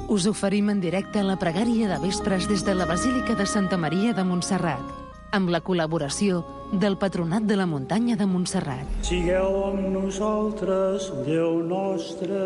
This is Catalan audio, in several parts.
Us oferim en directe la pregària de vespres des de la Basílica de Santa Maria de Montserrat, amb la col·laboració del Patronat de la Muntanya de Montserrat. Sigueu amb nosaltres, Déu nostre.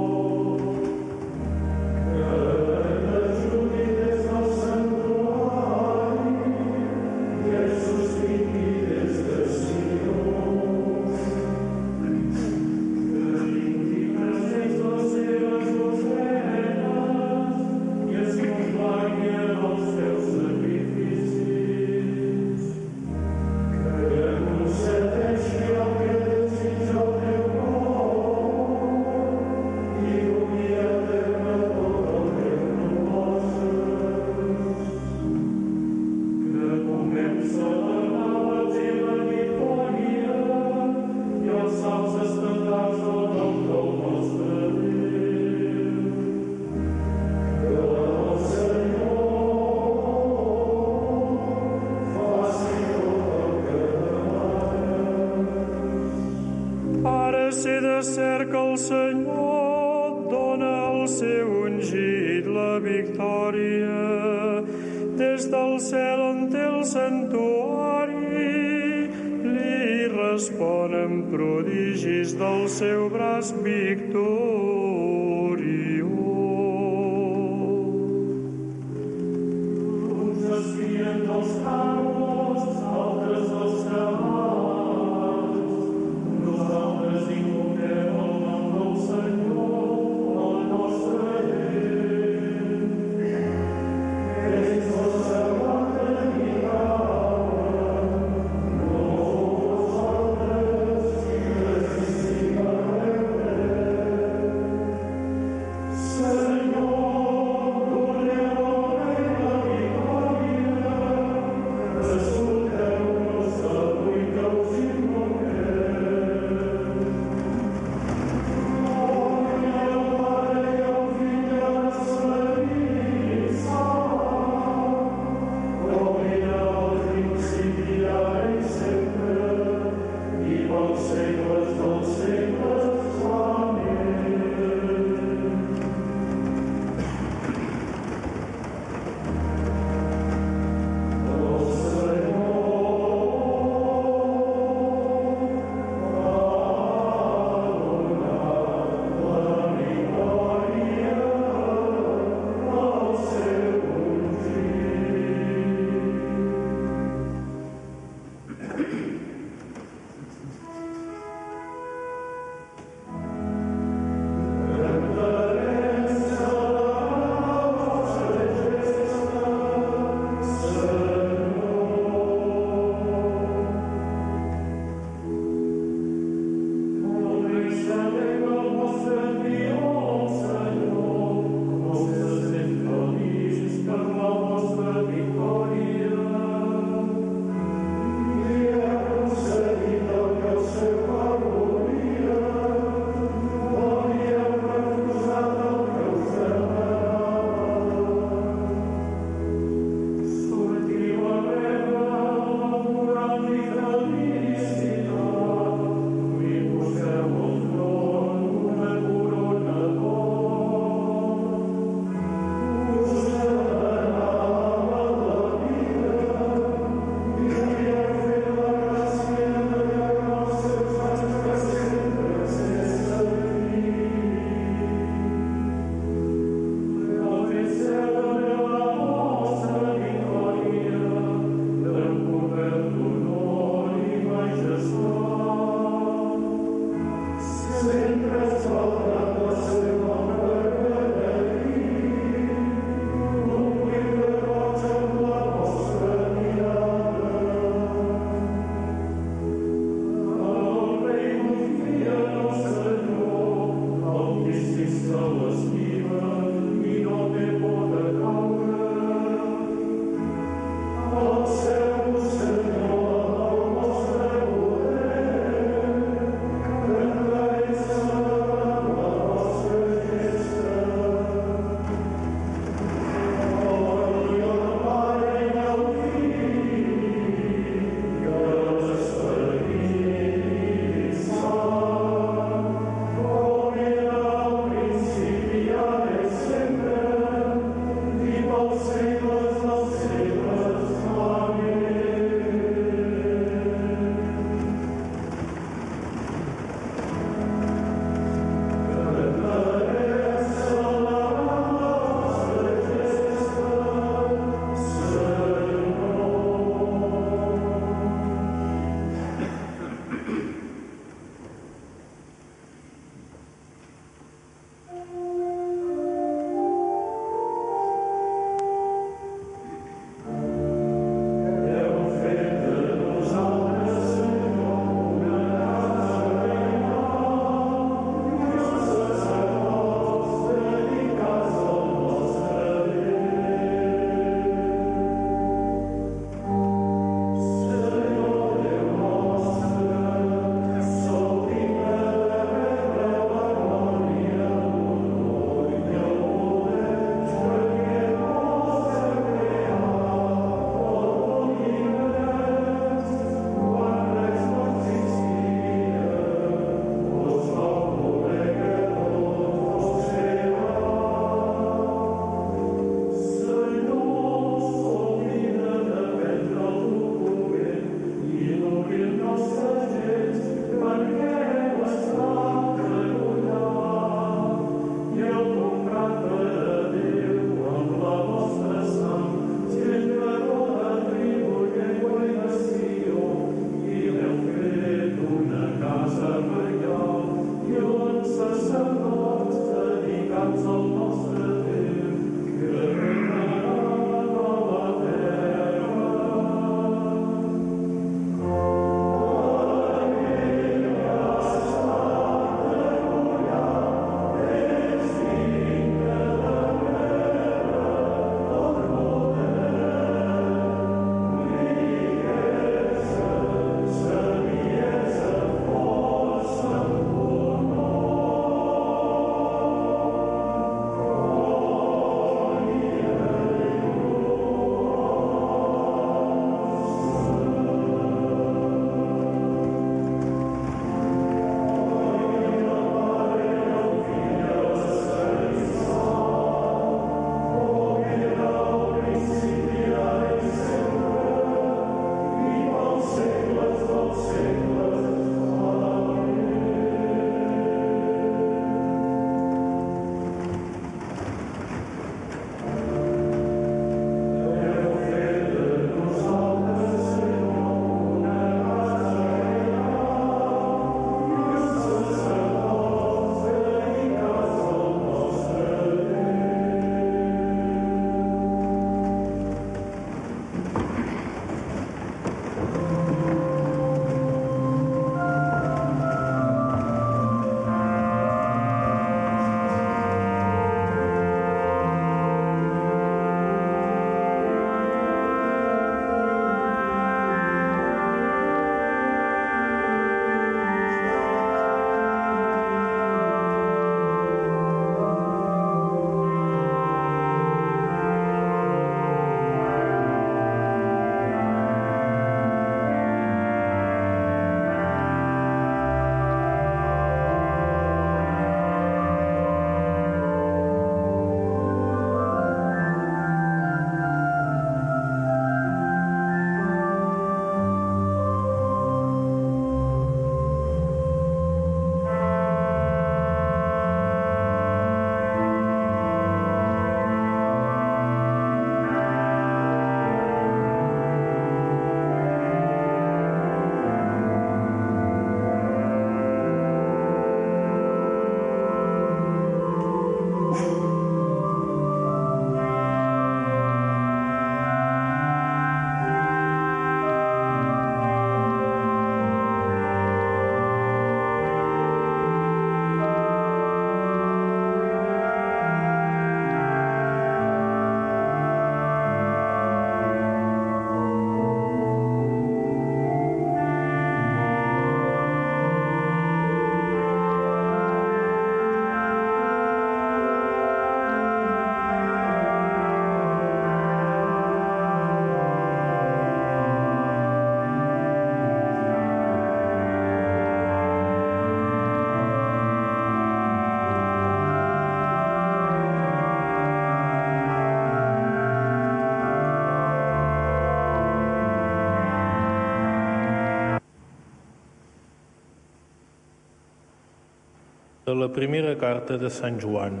De la primera carta de Sant Joan.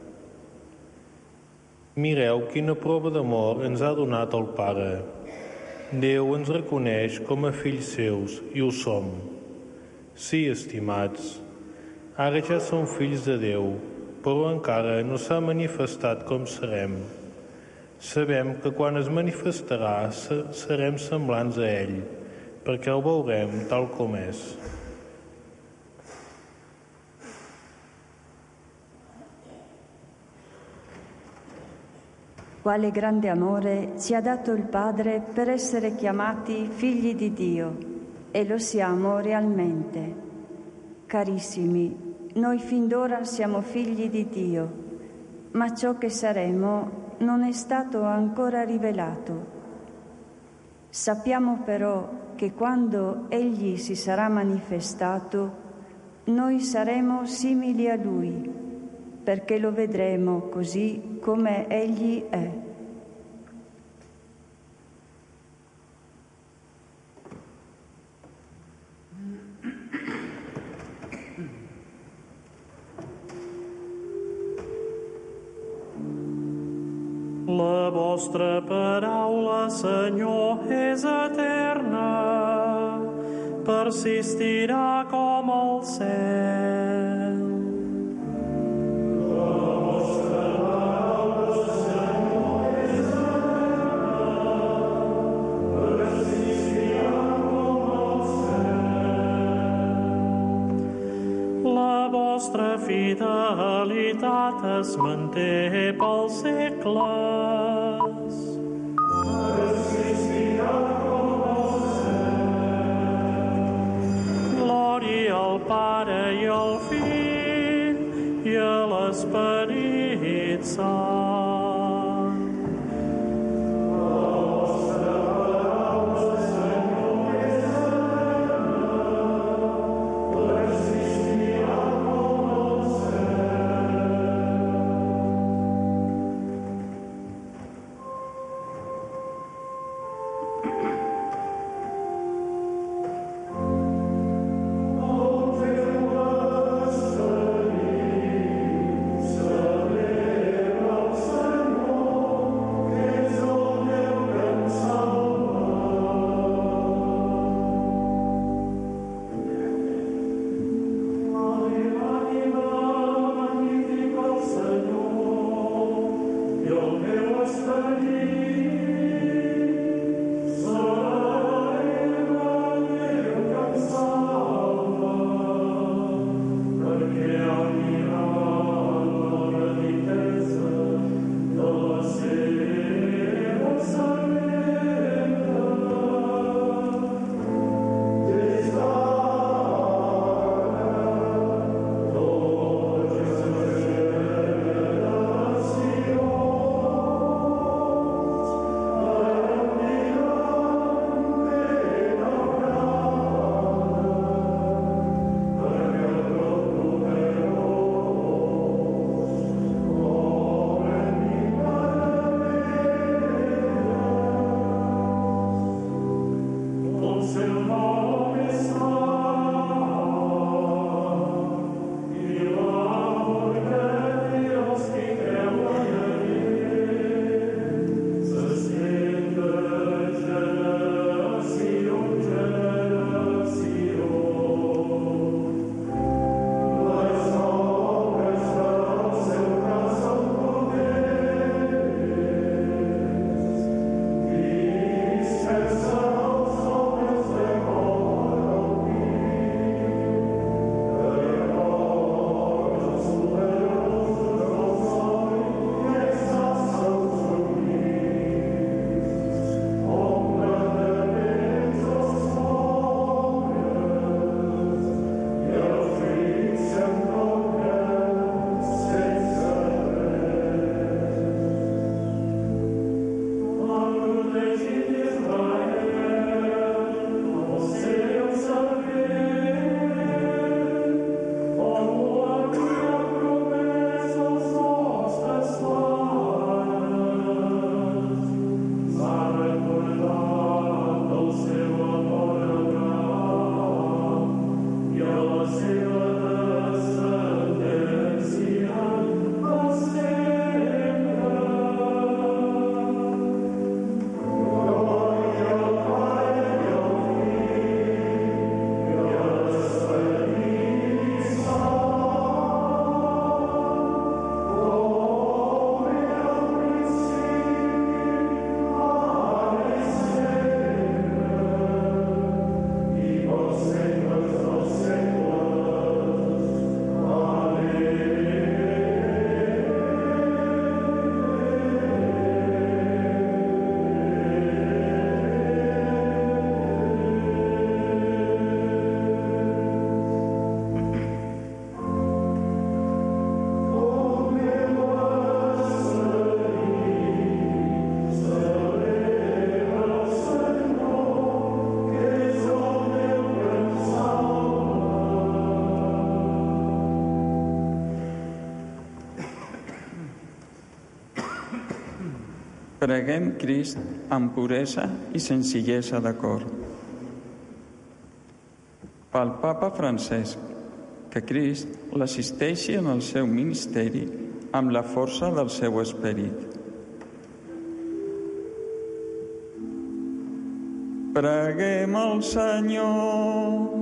Mireu quina prova d'amor ens ha donat el Pare. Déu ens reconeix com a fills seus, i ho som. Sí, estimats, ara ja som fills de Déu, però encara no s'ha manifestat com serem. Sabem que quan es manifestarà serem semblants a ell, perquè el veurem tal com és. Quale grande amore ci ha dato il Padre per essere chiamati figli di Dio, e lo siamo realmente. Carissimi, noi fin d'ora siamo figli di Dio, ma ciò che saremo non è stato ancora rivelato. Sappiamo però che quando Egli si sarà manifestato, noi saremo simili a Lui, perché lo vedremo così come Egli è. La vostra paraula, Senyor, és eterna, persistirà com el cel. La vostra paraula, Senyor, és eterna, persistirà com el cel. La vostra fidelitat es manté pels segles. Persistirà com el cel. Glòria al Pare i al Fill i a l'Esperit Sant. La vostra paraula, Senyor, és eterna, persistirà com el cel. Preguem Crist amb puresa i senzillesa de cor. Pel Papa Francesc, que Crist l'assisteixi en el seu ministeri amb la força del seu esperit. Preguem al Senyor.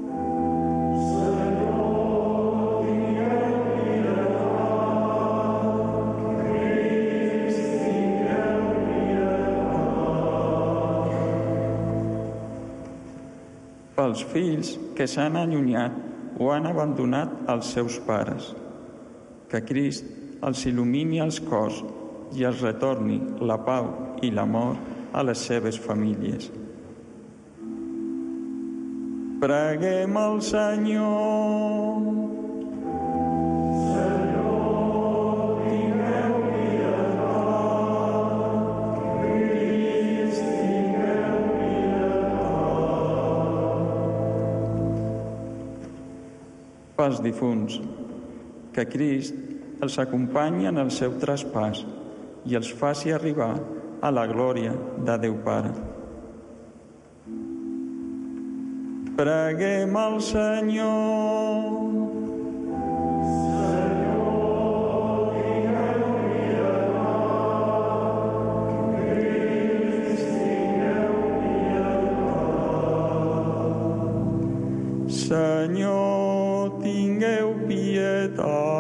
Pels fills que s'han allunyat o han abandonat els seus pares, que Crist els il·lumini els cors i els retorni la pau i l'amor a les seves famílies. Preguem al Senyor. Pels difunts, que Crist els acompanyi en el seu traspàs i els faci arribar a la glòria de Déu Pare. Preguem al Senyor. Senyor, tingueu pietat.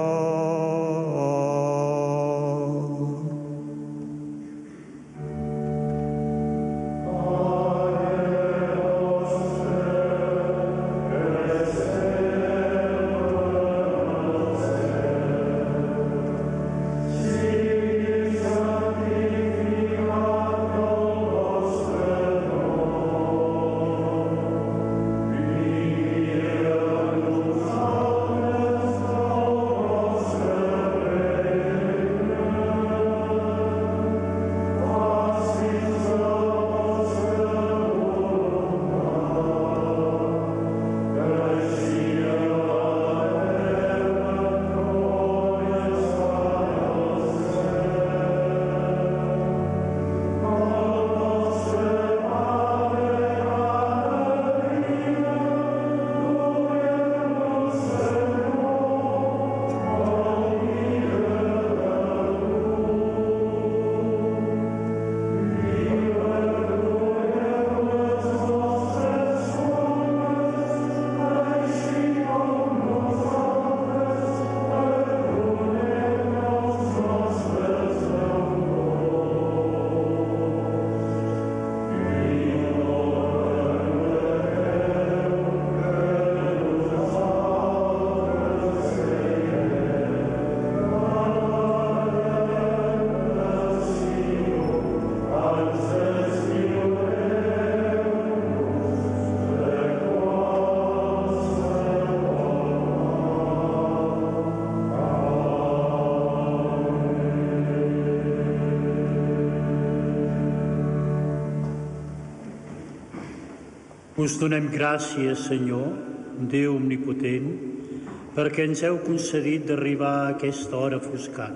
Us donem gràcies, Senyor, Déu omnipotent, perquè ens heu concedit d'arribar a aquesta hora foscant.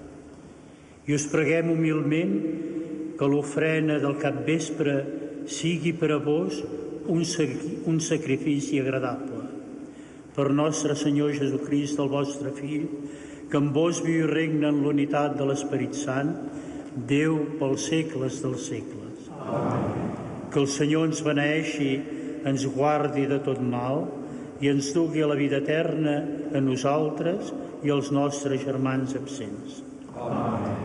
I us preguem humilment que l'ofrena del capvespre sigui per a vos un sacrifici agradable. Per nostre Senyor Jesucrist, el vostre Fill, que amb vos viu i regna en l'unitat de l'Esperit Sant, Déu pels segles dels segles. Amén. Que el Senyor ens beneeixi, ens guardi de tot mal i ens dugui a la vida eterna a nosaltres i als nostres germans absents. Amén.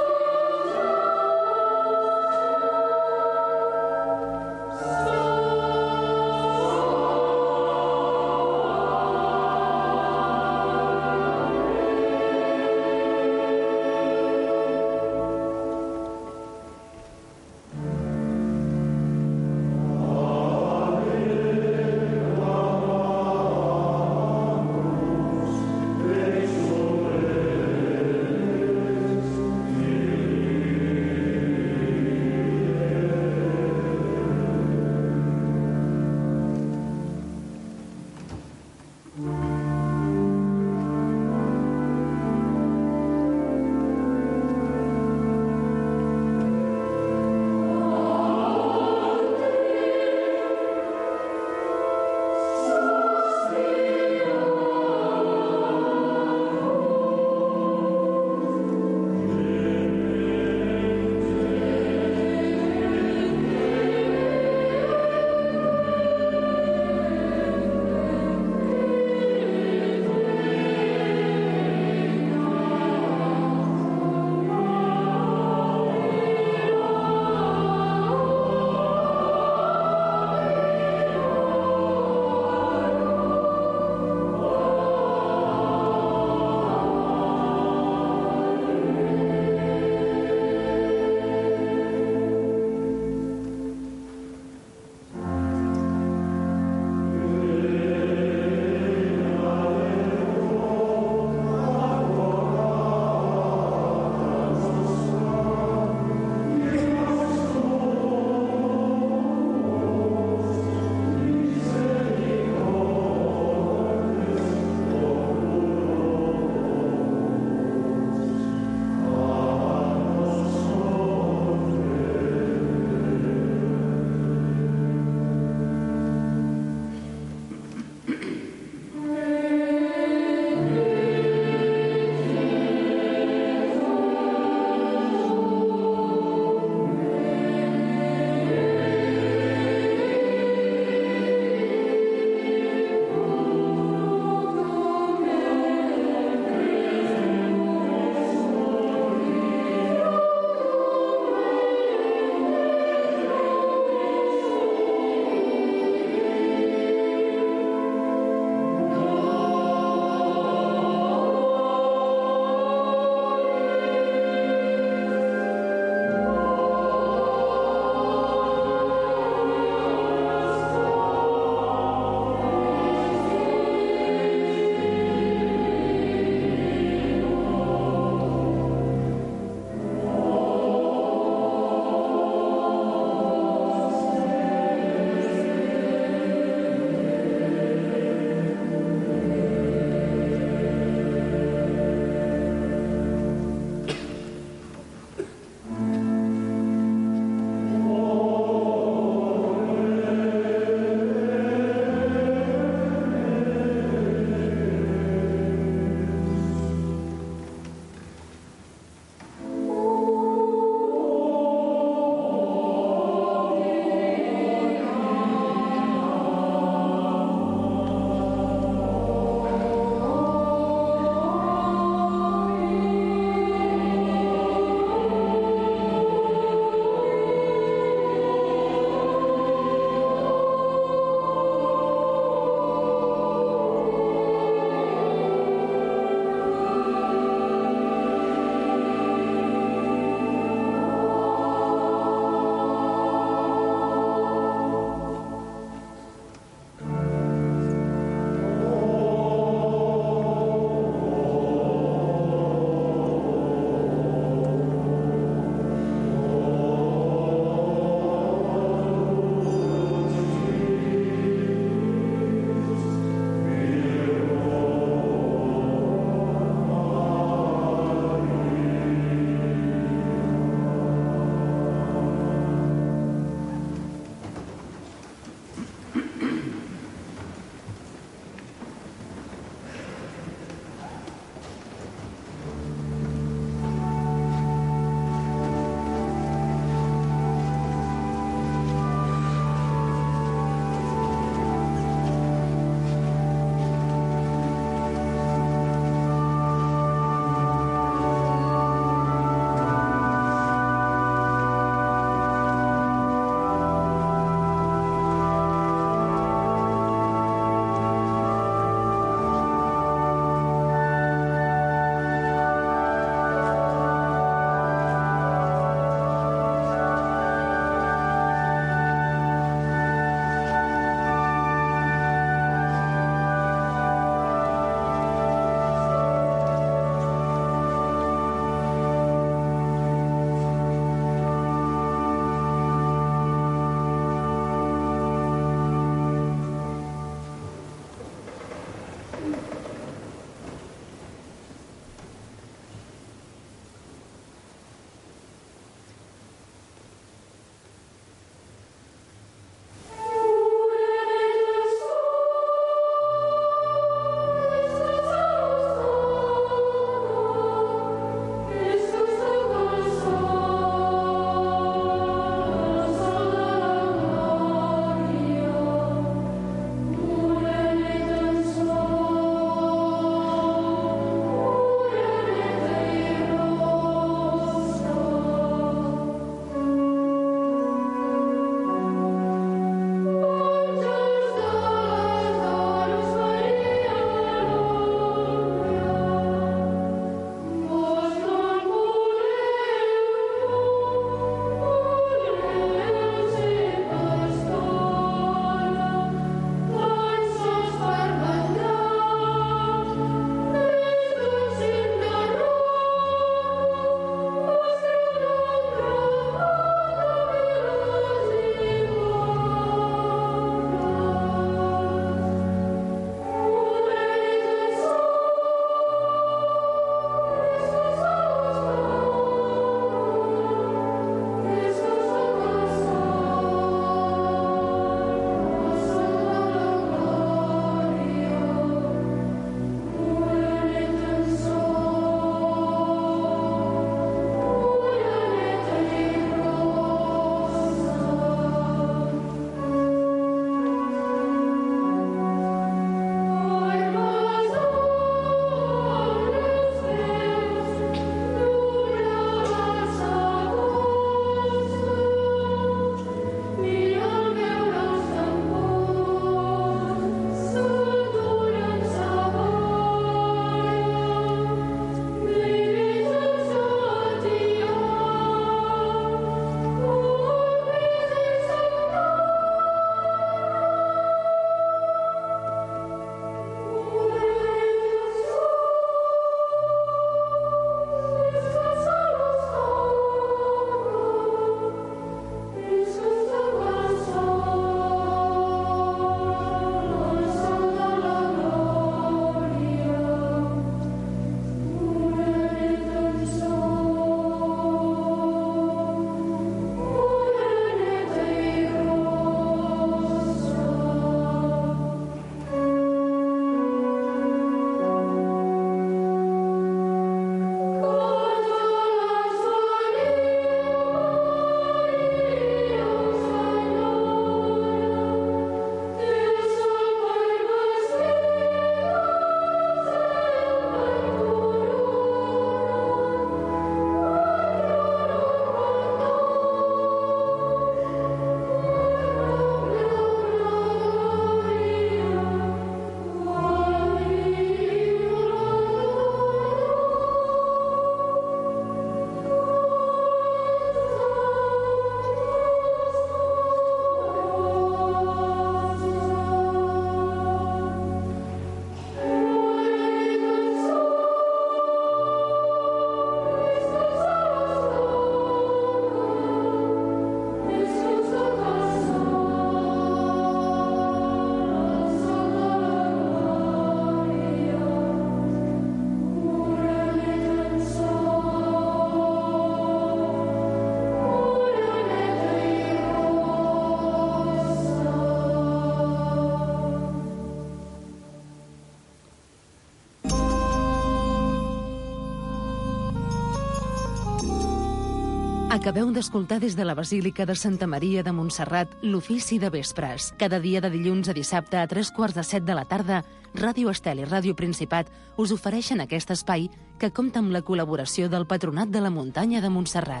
Acabeu d'escoltar des de la Basílica de Santa Maria de Montserrat l'ofici de vespres. Cada dia de dilluns a dissabte a 3:45 de la tarda, Ràdio Estel i Ràdio Principat us ofereixen aquest espai que compta amb la col·laboració del Patronat de la Muntanya de Montserrat.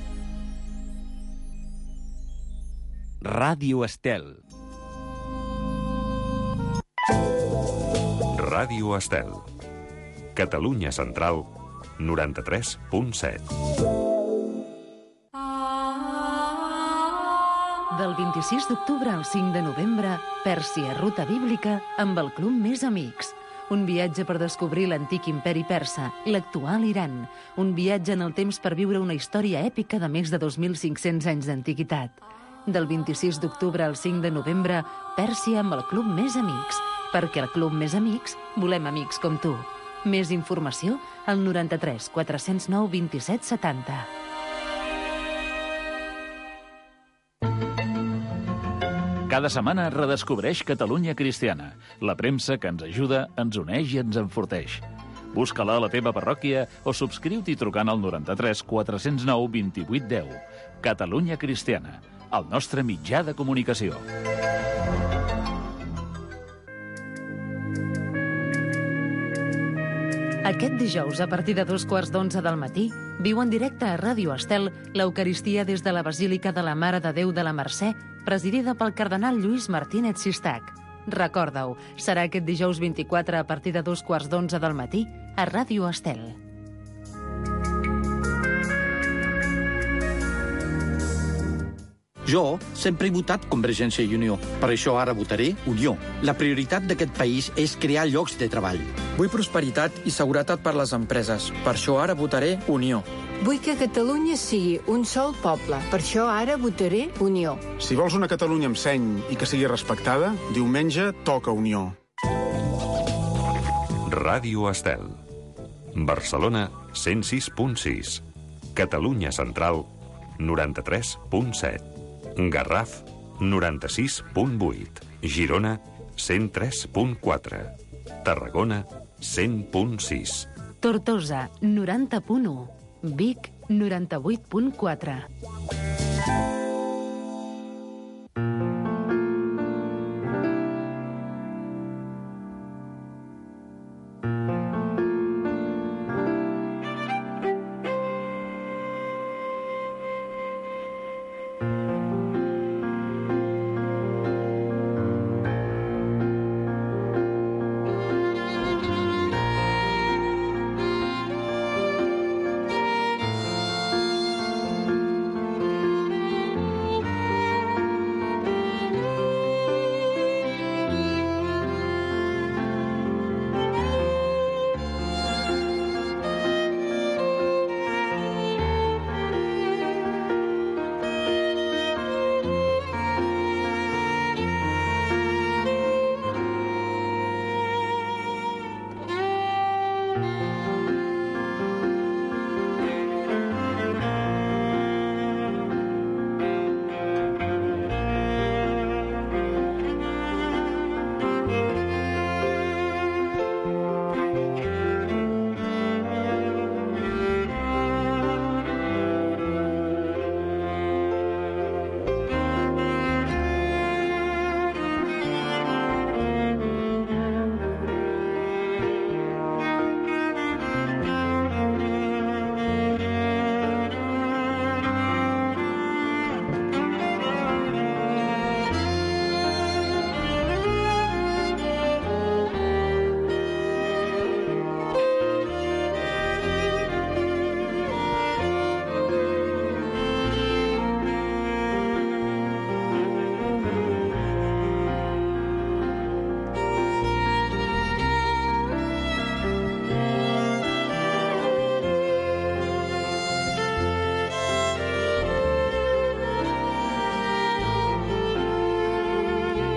Ràdio Estel. Ràdio Estel. Catalunya Central, 93.7. Del 26 d'octubre al 5 de novembre, Pèrsia, ruta bíblica amb el Club Més Amics. Un viatge per descobrir l'antic imperi persa, l'actual Iran. Un viatge en el temps per viure una història èpica de més de 2.500 anys d'antiguitat. Del 26 d'octubre al 5 de novembre, Pèrsia amb el Club Més Amics. Perquè al Club Més Amics volem amics com tu. Més informació al 93 409 27 70. Cada setmana redescobreix Catalunya Cristiana, la premsa que ens ajuda, ens uneix i ens enforteix. Busca-la a la teva parròquia o subscriu-t'hi trucant al 93 409 28 10. Catalunya Cristiana, el nostre mitjà de comunicació. Aquest dijous, a partir de 2:15 del matí, viu en directe a Ràdio Estel l'Eucaristia des de la Basílica de la Mare de Déu de la Mercè, presidida pel cardenal Lluís Martínez Sistac. Recorda-ho, serà aquest dijous 24 a partir de 2:15 del matí a Ràdio Estel. Jo sempre he votat Convergència i Unió. Per això ara votaré Unió. La prioritat d'aquest país és crear llocs de treball. Vull prosperitat i seguretat per les empreses. Per això ara votaré Unió. Vull que Catalunya sigui un sol poble. Per això ara votaré Unió. Si vols una Catalunya amb seny i que sigui respectada, diumenge toca Unió. Ràdio Estel. Barcelona, 106.6. Catalunya Central, 93.7. Garraf, 96.8. Girona, 103.4. Tarragona, 100.6. Tortosa, 90.1. Vic, 98.4.